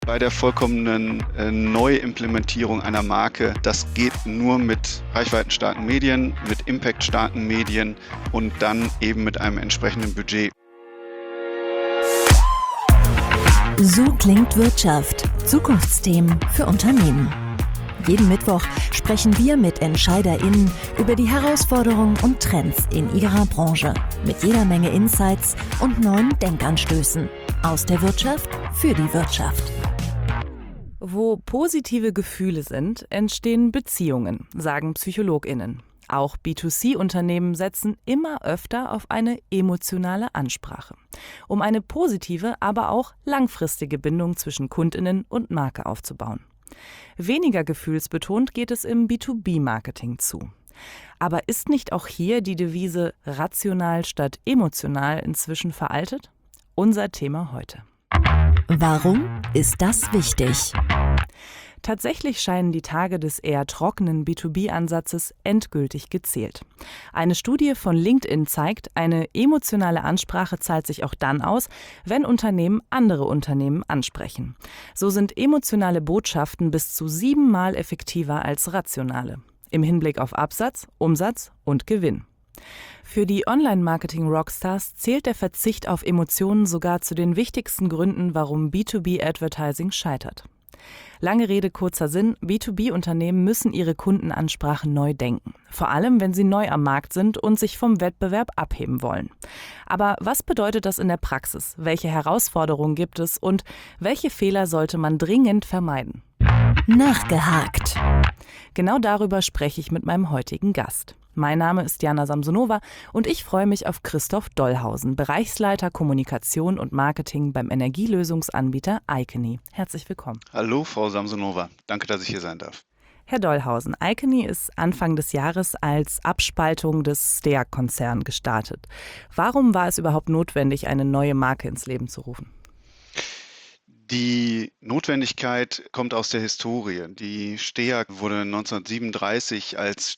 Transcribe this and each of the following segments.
Bei der vollkommenen Neuimplementierung einer Marke, das geht nur mit reichweitenstarken Medien, mit impactstarken Medien und dann eben mit einem entsprechenden Budget. So klingt Wirtschaft. Zukunftsthemen für Unternehmen. Jeden Mittwoch sprechen wir mit EntscheiderInnen über die Herausforderungen und Trends in ihrer Branche. Mit jeder Menge Insights und neuen Denkanstößen. Aus der Wirtschaft für die Wirtschaft. Wo positive Gefühle sind, entstehen Beziehungen, sagen PsychologInnen. Auch B2C-Unternehmen setzen immer öfter auf eine emotionale Ansprache, um eine positive, aber auch langfristige Bindung zwischen KundInnen und Marke aufzubauen. Weniger gefühlsbetont geht es im B2B-Marketing zu. Aber ist nicht auch hier die Devise rational statt emotional inzwischen veraltet? Unser Thema heute. Warum ist das wichtig? Tatsächlich scheinen die Tage des eher trockenen B2B-Ansatzes endgültig gezählt. Eine Studie von LinkedIn zeigt, eine emotionale Ansprache zahlt sich auch dann aus, wenn Unternehmen andere Unternehmen ansprechen. So sind emotionale Botschaften bis zu 7-mal effektiver als rationale. Im Hinblick auf Absatz, Umsatz und Gewinn. Für die Online-Marketing-Rockstars zählt der Verzicht auf Emotionen sogar zu den wichtigsten Gründen, warum B2B-Advertising scheitert. Lange Rede, kurzer Sinn, B2B-Unternehmen müssen ihre Kundenansprache neu denken. Vor allem, wenn sie neu am Markt sind und sich vom Wettbewerb abheben wollen. Aber was bedeutet das in der Praxis? Welche Herausforderungen gibt es und welche Fehler sollte man dringend vermeiden? Nachgehakt. Genau darüber spreche ich mit meinem heutigen Gast. Mein Name ist Jana Samsonova und ich freue mich auf Christoph Dollhausen, Bereichsleiter Kommunikation und Marketing beim Energielösungsanbieter Icony. Herzlich willkommen. Hallo, Frau Samsonova. Danke, dass ich hier sein darf. Herr Dollhausen, Icony ist Anfang des Jahres als Abspaltung des STEAG-Konzerns gestartet. Warum war es überhaupt notwendig, eine neue Marke ins Leben zu rufen? Die Notwendigkeit kommt aus der Historie. Die STEAG wurde 1937 als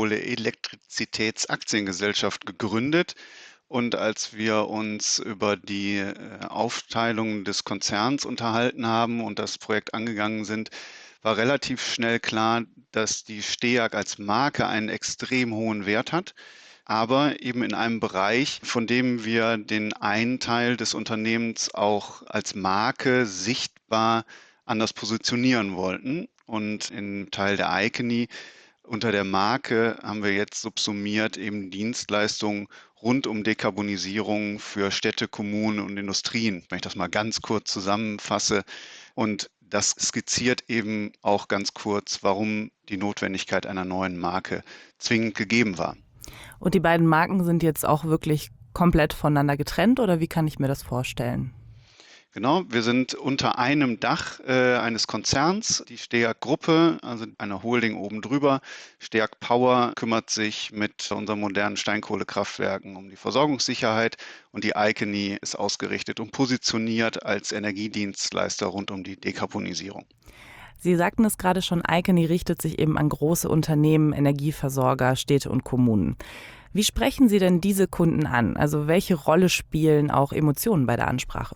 Steinkohle-Elektrizitätsaktiengesellschaft gegründet. Und als wir uns über die Aufteilung des Konzerns unterhalten haben und das Projekt angegangen sind, war relativ schnell klar, dass die STEAG als Marke einen extrem hohen Wert hat, aber eben in einem Bereich, von dem wir den einen Teil des Unternehmens auch als Marke sichtbar anders positionieren wollten. Und im Teil der Icony unter der Marke haben wir jetzt subsumiert eben Dienstleistungen rund um Dekarbonisierung für Städte, Kommunen und Industrien, wenn ich das mal ganz kurz zusammenfasse. Und das skizziert eben auch ganz kurz, warum die Notwendigkeit einer neuen Marke zwingend gegeben war. Und die beiden Marken sind jetzt auch wirklich komplett voneinander getrennt oder wie kann ich mir das vorstellen? Genau, wir sind unter einem Dach eines Konzerns, die STEAG-Gruppe, also eine Holding oben drüber. STEAG Power kümmert sich mit unseren modernen Steinkohlekraftwerken um die Versorgungssicherheit und die Icony ist ausgerichtet und positioniert als Energiedienstleister rund um die Dekarbonisierung. Sie sagten es gerade schon, Icony richtet sich eben an große Unternehmen, Energieversorger, Städte und Kommunen. Wie sprechen Sie denn diese Kunden an? Also welche Rolle spielen auch Emotionen bei der Ansprache?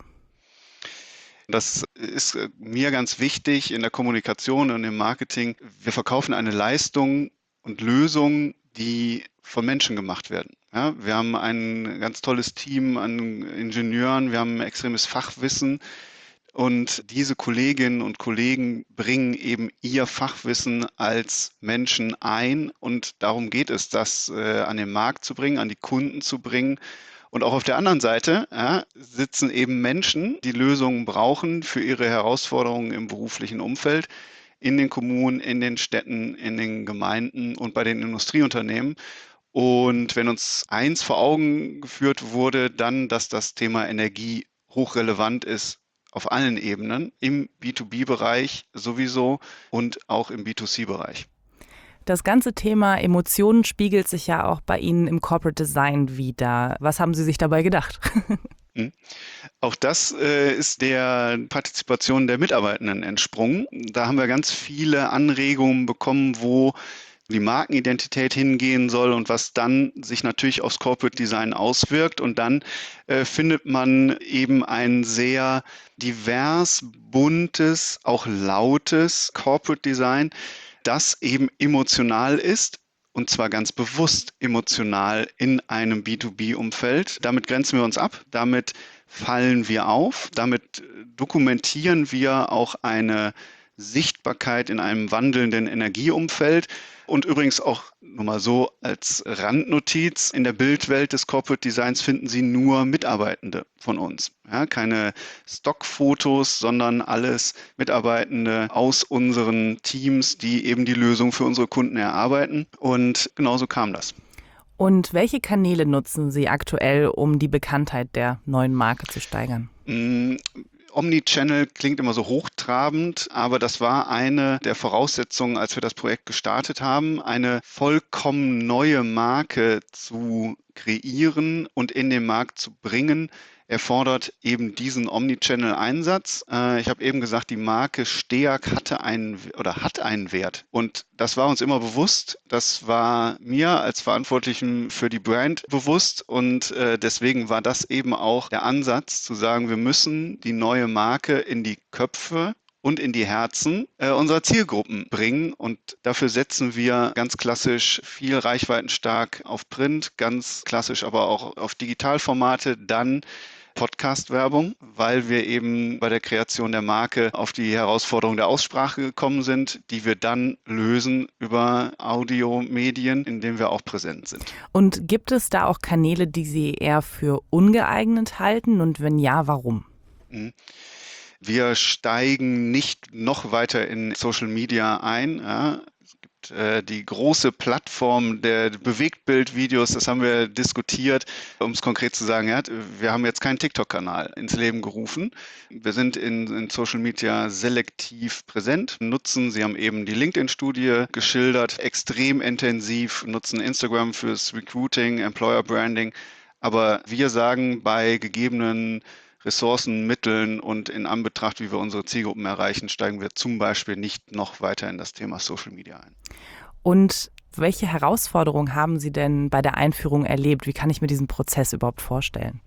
Das ist mir ganz wichtig in der Kommunikation und im Marketing. Wir verkaufen eine Leistung und Lösung, die von Menschen gemacht werden. Ja, wir haben ein ganz tolles Team an Ingenieuren, wir haben extremes Fachwissen. Und diese Kolleginnen und Kollegen bringen eben ihr Fachwissen als Menschen ein. Und darum geht es, das an den Markt zu bringen, an die Kunden zu bringen. Und auch auf der anderen Seite sitzen eben Menschen, die Lösungen brauchen für ihre Herausforderungen im beruflichen Umfeld, in den Kommunen, in den Städten, in den Gemeinden und bei den Industrieunternehmen. Und wenn uns eins vor Augen geführt wurde, dann, dass das Thema Energie hochrelevant ist, auf allen Ebenen, im B2B-Bereich sowieso und auch im B2C-Bereich. Das ganze Thema Emotionen spiegelt sich ja auch bei Ihnen im Corporate Design wider. Was haben Sie sich dabei gedacht? Auch das ist der Partizipation der Mitarbeitenden entsprungen. Da haben wir ganz viele Anregungen bekommen, wo die Markenidentität hingehen soll und was dann sich natürlich aufs Corporate Design auswirkt. Und dann findet man eben ein sehr divers, buntes, auch lautes Corporate Design, das eben emotional ist. Und zwar ganz bewusst emotional in einem B2B-Umfeld. Damit grenzen wir uns ab, damit fallen wir auf, damit dokumentieren wir auch eine Sichtbarkeit in einem wandelnden Energieumfeld. Und übrigens auch nur mal so als Randnotiz, in der Bildwelt des Corporate Designs finden Sie nur Mitarbeitende von uns. Ja, keine Stockfotos, sondern alles Mitarbeitende aus unseren Teams, die eben die Lösung für unsere Kunden erarbeiten. Und genauso kam das. Und welche Kanäle nutzen Sie aktuell, um die Bekanntheit der neuen Marke zu steigern? Omnichannel klingt immer so hochtrabend, aber das war eine der Voraussetzungen, als wir das Projekt gestartet haben, eine vollkommen neue Marke zu kreieren und in den Markt zu bringen, erfordert eben diesen Omnichannel-Einsatz. Ich habe eben gesagt, die Marke STEAG hat einen Wert. Und das war uns immer bewusst. Das war mir als Verantwortlichen für die Brand bewusst. Und deswegen war das eben auch der Ansatz, zu sagen, wir müssen die neue Marke in die Köpfe und in die Herzen unserer Zielgruppen bringen. Und dafür setzen wir ganz klassisch viel reichweitenstark auf Print, ganz klassisch aber auch auf Digitalformate, dann Podcast-Werbung, weil wir eben bei der Kreation der Marke auf die Herausforderung der Aussprache gekommen sind, die wir dann lösen über Audiomedien, in denen wir auch präsent sind. Und gibt es da auch Kanäle, die Sie eher für ungeeignet halten? Und wenn ja, warum? Wir steigen nicht noch weiter in Social Media ein. Ja. Die große Plattform der Bewegtbildvideos, das haben wir diskutiert, um es konkret zu sagen, ja, wir haben jetzt keinen TikTok-Kanal ins Leben gerufen. Wir sind in Social Media selektiv präsent, Sie haben eben die LinkedIn-Studie geschildert, extrem intensiv, nutzen Instagram fürs Recruiting, Employer Branding. Aber wir sagen, bei gegebenen Ressourcen, Mitteln und in Anbetracht, wie wir unsere Zielgruppen erreichen, steigen wir zum Beispiel nicht noch weiter in das Thema Social Media ein. Und welche Herausforderungen haben Sie denn bei der Einführung erlebt? Wie kann ich mir diesen Prozess überhaupt vorstellen?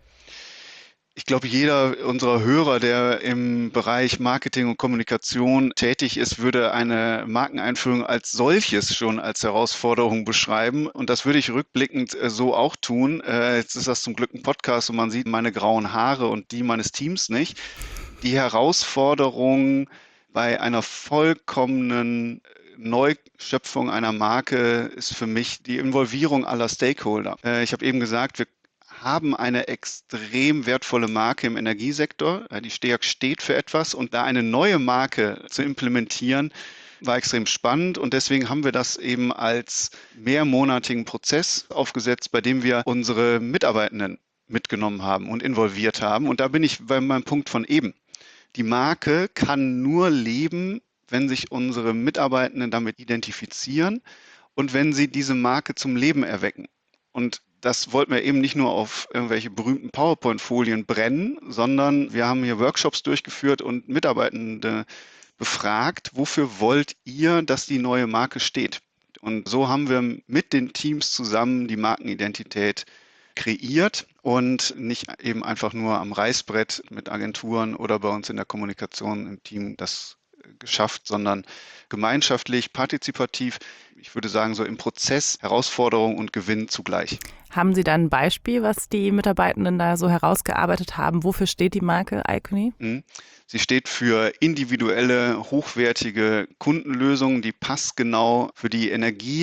Ich glaube, jeder unserer Hörer, der im Bereich Marketing und Kommunikation tätig ist, würde eine Markeneinführung als solches schon als Herausforderung beschreiben. Und das würde ich rückblickend so auch tun. Jetzt ist das zum Glück ein Podcast und man sieht meine grauen Haare und die meines Teams nicht. Die Herausforderung bei einer vollkommenen Neuschöpfung einer Marke ist für mich die Involvierung aller Stakeholder. Ich habe eben gesagt, wir haben eine extrem wertvolle Marke im Energiesektor. Die STEAG steht für etwas und da eine neue Marke zu implementieren, war extrem spannend und deswegen haben wir das eben als mehrmonatigen Prozess aufgesetzt, bei dem wir unsere Mitarbeitenden mitgenommen haben und involviert haben. Und da bin ich bei meinem Punkt von eben. Die Marke kann nur leben, wenn sich unsere Mitarbeitenden damit identifizieren und wenn sie diese Marke zum Leben erwecken. Und das wollten wir eben nicht nur auf irgendwelche berühmten PowerPoint-Folien brennen, sondern wir haben hier Workshops durchgeführt und Mitarbeitende befragt, wofür wollt ihr, dass die neue Marke steht? Und so haben wir mit den Teams zusammen die Markenidentität kreiert und nicht eben einfach nur am Reißbrett mit Agenturen oder bei uns in der Kommunikation im Team das geschafft, sondern gemeinschaftlich, partizipativ, ich würde sagen, so im Prozess, Herausforderung und Gewinn zugleich. Haben Sie da ein Beispiel, was die Mitarbeitenden da so herausgearbeitet haben? Wofür steht die Marke Icony? Sie steht für individuelle, hochwertige Kundenlösungen, die passgenau für die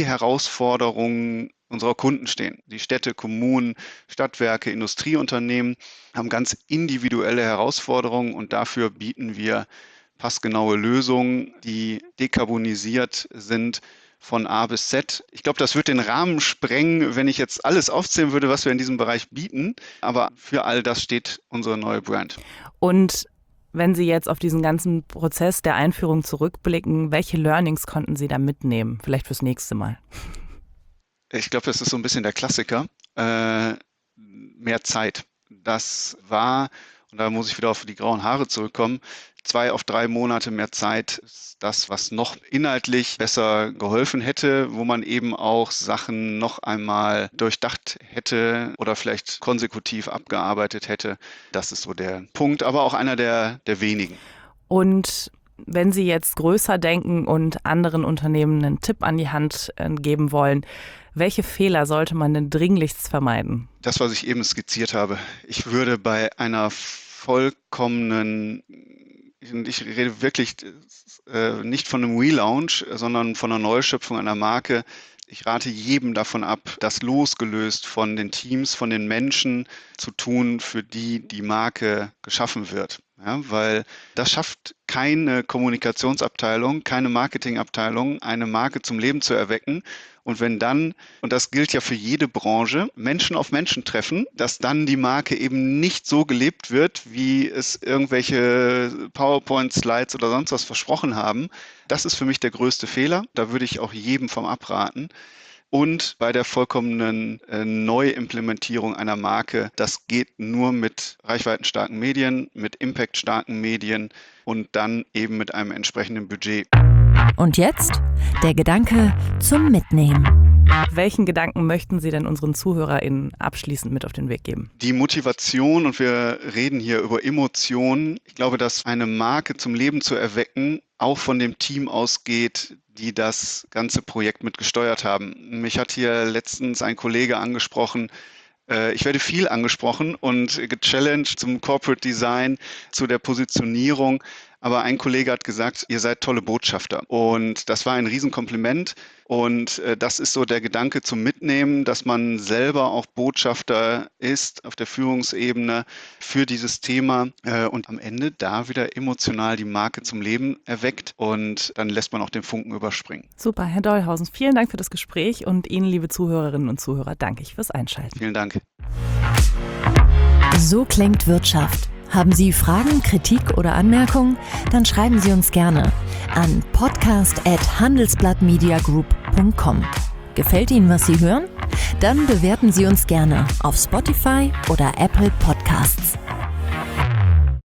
Energieherausforderungen unserer Kunden stehen. Die Städte, Kommunen, Stadtwerke, Industrieunternehmen haben ganz individuelle Herausforderungen und dafür bieten wir passgenaue Lösungen, die dekarbonisiert sind von A bis Z. Ich glaube, das wird den Rahmen sprengen, wenn ich jetzt alles aufzählen würde, was wir in diesem Bereich bieten. Aber für all das steht unsere neue Brand. Und wenn Sie jetzt auf diesen ganzen Prozess der Einführung zurückblicken, welche Learnings konnten Sie da mitnehmen? Vielleicht fürs nächste Mal. Ich glaube, das ist so ein bisschen der Klassiker. Mehr Zeit. Das war, und da muss ich wieder auf die grauen Haare zurückkommen, 2 auf 3 Monate mehr Zeit ist das, was noch inhaltlich besser geholfen hätte, wo man eben auch Sachen noch einmal durchdacht hätte oder vielleicht konsekutiv abgearbeitet hätte. Das ist so der Punkt, aber auch einer der wenigen. Und wenn Sie jetzt größer denken und anderen Unternehmen einen Tipp an die Hand geben wollen, welche Fehler sollte man denn dringlichst vermeiden? Das, was ich eben skizziert habe. Ich würde bei einer vollkommenen, ich rede wirklich nicht von einem Relaunch, sondern von einer Neuschöpfung einer Marke. Ich rate jedem davon ab, das losgelöst von den Teams, von den Menschen zu tun, für die die Marke geschaffen wird. Ja, weil das schafft keine Kommunikationsabteilung, keine Marketingabteilung, eine Marke zum Leben zu erwecken. Und wenn dann, und das gilt ja für jede Branche, Menschen auf Menschen treffen, dass dann die Marke eben nicht so gelebt wird, wie es irgendwelche PowerPoint-Slides oder sonst was versprochen haben, das ist für mich der größte Fehler. Da würde ich auch jedem vom abraten. Und bei der vollkommenen Neuimplementierung einer Marke, das geht nur mit reichweitenstarken Medien, mit impactstarken Medien und dann eben mit einem entsprechenden Budget. Und jetzt der Gedanke zum Mitnehmen. Welchen Gedanken möchten Sie denn unseren ZuhörerInnen abschließend mit auf den Weg geben? Die Motivation, und wir reden hier über Emotionen. Ich glaube, dass eine Marke zum Leben zu erwecken auch von dem Team ausgeht, die das ganze Projekt mit gesteuert haben. Mich hat hier letztens ein Kollege angesprochen. Ich werde viel angesprochen und gechallenged zum Corporate Design, zu der Positionierung. Aber ein Kollege hat gesagt, ihr seid tolle Botschafter. Und das war ein Riesenkompliment. Und das ist so der Gedanke zum Mitnehmen, dass man selber auch Botschafter ist auf der Führungsebene für dieses Thema und am Ende da wieder emotional die Marke zum Leben erweckt. Und dann lässt man auch den Funken überspringen. Super, Herr Dollhausen, vielen Dank für das Gespräch und Ihnen, liebe Zuhörerinnen und Zuhörer, danke ich fürs Einschalten. Vielen Dank. So klingt Wirtschaft. Haben Sie Fragen, Kritik oder Anmerkungen? Dann schreiben Sie uns gerne an podcast@handelsblattmediagroup.com. Gefällt Ihnen, was Sie hören? Dann bewerten Sie uns gerne auf Spotify oder Apple Podcasts.